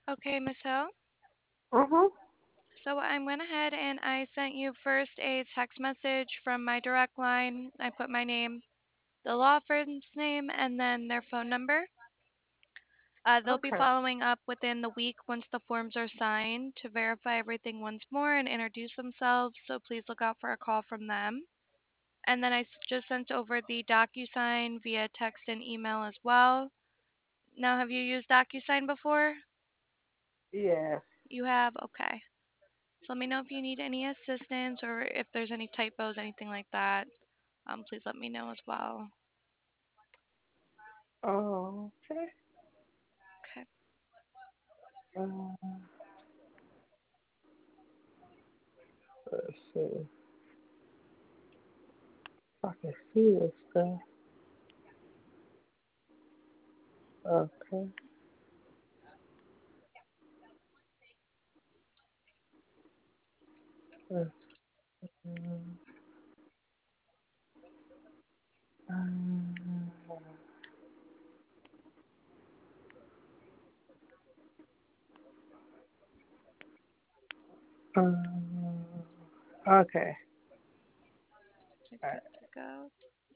Okay, Miss Hill. Mhm. So I went ahead and I sent you first a text message from my direct line. I put my name, the law firm's name, and then their phone number. They'll be Okay. following up within the week once the forms are signed to verify everything once more and introduce themselves. So please look out for a call from them. And then just sent over the DocuSign via text and email as well. Now, have you used DocuSign before? Yes. You have? Okay. So let me know if you need any assistance or if there's any typos, anything like that. Please let me know as well. Okay. Okay. Um, let's see. I can see this stuff. Okay. Let's, um, um, okay. You're All good to go.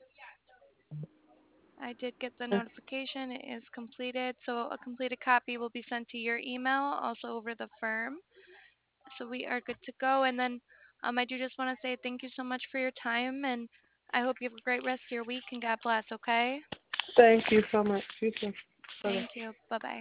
I did get the right. notification. It is completed. So a completed copy will be sent to your email, also over the firm. So we are good to go. And then I do just want to say thank you so much for your time, and I hope you have a great rest of your week, and God bless, okay? Thank you so much. You too. Bye. Thank you. Bye-bye.